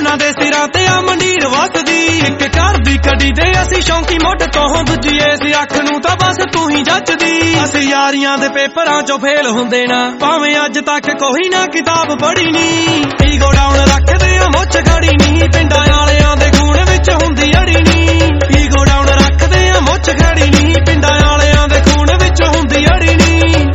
जिन्हां दे सिरां ते आ मंडीर वसदी इक घर दी कड़ी दे असीं शौंकी मुੱਢ ਤੋਂ ਦੂਜੀ ਇਸ ਅੱਖ ਨੂੰ ਤਾਂ बस तू ही जचदी ਅਸੀਂ यारियां दे पेपरां चों फेल हुंदे ना भावें अज तक कोई ना किताब पढ़ी नी ईगो डाउन रखदे आ मुੱਛ खड़ी नी पिंडां वालियां दे खून विच हुंदी अड़ी नी ईगो डाउन रखदे आ मुੱਛ खड़ी नी पिंडां वालियां दे खून विच हुंदी अड़ी नी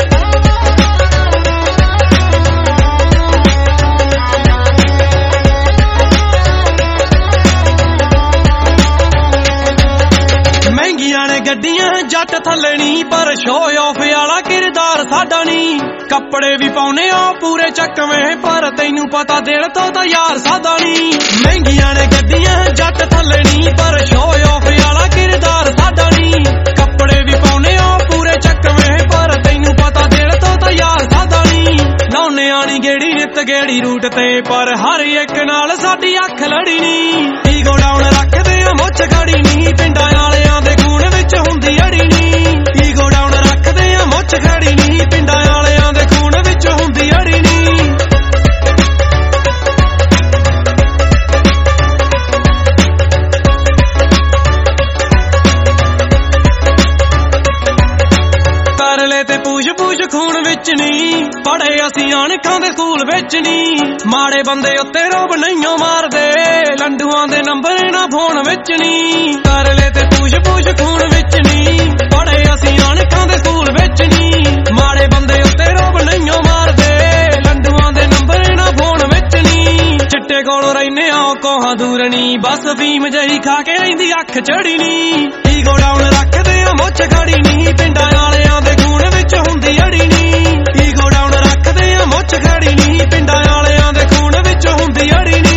गड्डियां जट थल्ले नी पर शो ऑफ वाला किरदार साडा नी कपड़े भी पाउने आ पूरे चकवें पर तैनू पता दिल तो ता यार सादा नी महंगियां ने गड्डियां जट थल्ले नी पर शो ऑफ वाला किरदार साडा नी कपड़े भी पाउने आ पूरे चकवें पर तैनू पता दिल तो ता यार सादा नी लाउने आनी गेड़ी नित गेड़ी रूट ते पर हर एक नाल साडी अख लड़ी नी ईगो डाउन रखदे आ मुੱਛ खड़ी नी पिंडां वालियां दे खून विच हुंदी अड़ी नी ईगो डाउन रखदे आ मुੱਛ खड़ी नी पिंडां वालियां दे खून विच हुंदी अड़ी नी तरले ते पूछ पूछ खून विच नी पढ़े असीं अणखां दे स्कूल विच नी माड़े बंदे उत्ते रोब नहींओ मारदे लंडुआं दे नंबर ना फोन विच नी तरले ते पूछ पूछ खून विच नी पढ़े असीं अणखां दे स्कूल विच नी माड़े बंदे उत्ते रोब नहींओ मारदे लंडुआं दे नंबर ना फोन विच नी चिट्टे कोलों रहिने आ कोहां दूर नी बस फीम जही खा के रहिंदी अख चढ़ी नी ईगो डाउन रखदे आ मुੱਛ खड़ी नी पिंडां वालियां दे खून विच हुंदी अड़ी नी ईगो डाउन रखदे आ मुੱਛ खड़ी नी पिंडां वालियां दे खून विच हुंदी अड़ी नी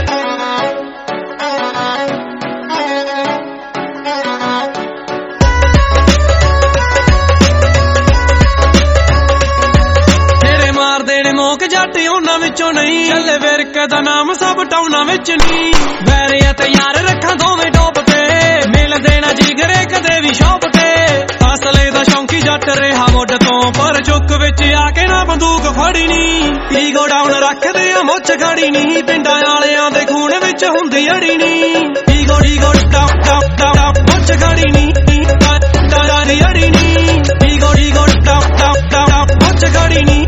मोक जट उन्हां विचों नहीं चले विरक दा नाम सब टाउनां विच नी वैरे ते यार रखां दोवें टॉप ते मिल देना जिगरे कदे भी शॉप ते असले दा शौंकी जट रहा मुੱਢ ਤੋਂ पर चुक विच आके ना बंदूक फड़ी नी ईगो डाउन रखदे आ मुੱਛ खड़ी नी पिंडां वालियां दे खून विच हुंदी अड़ी नी ईगो ईगो मुੱਛ खड़ी नी पिंडां वाली अड़ी नी ईगो मुੱਛ खड़ी नी